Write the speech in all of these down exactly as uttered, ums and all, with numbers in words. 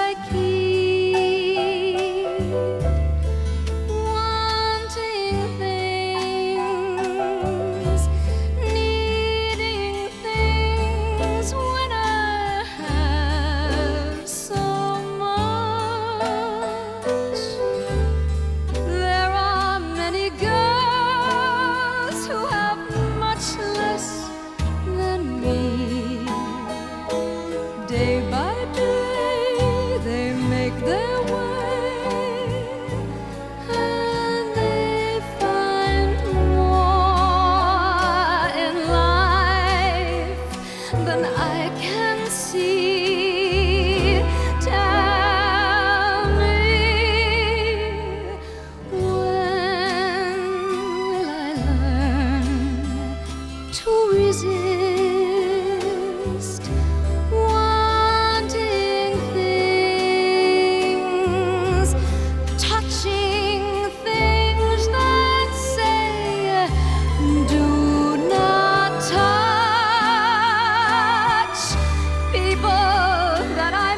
I keep wanting things, needing things when I have so much. There are many girls who have much less than me. Day by day they make their way, and they find more in life than I can see. Tell me, when will I learn to resist wanting things, touching things that say, do not touch? People that I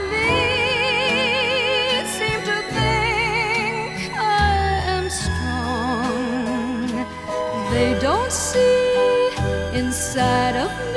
meet seem to think I am strong. They don't see inside of me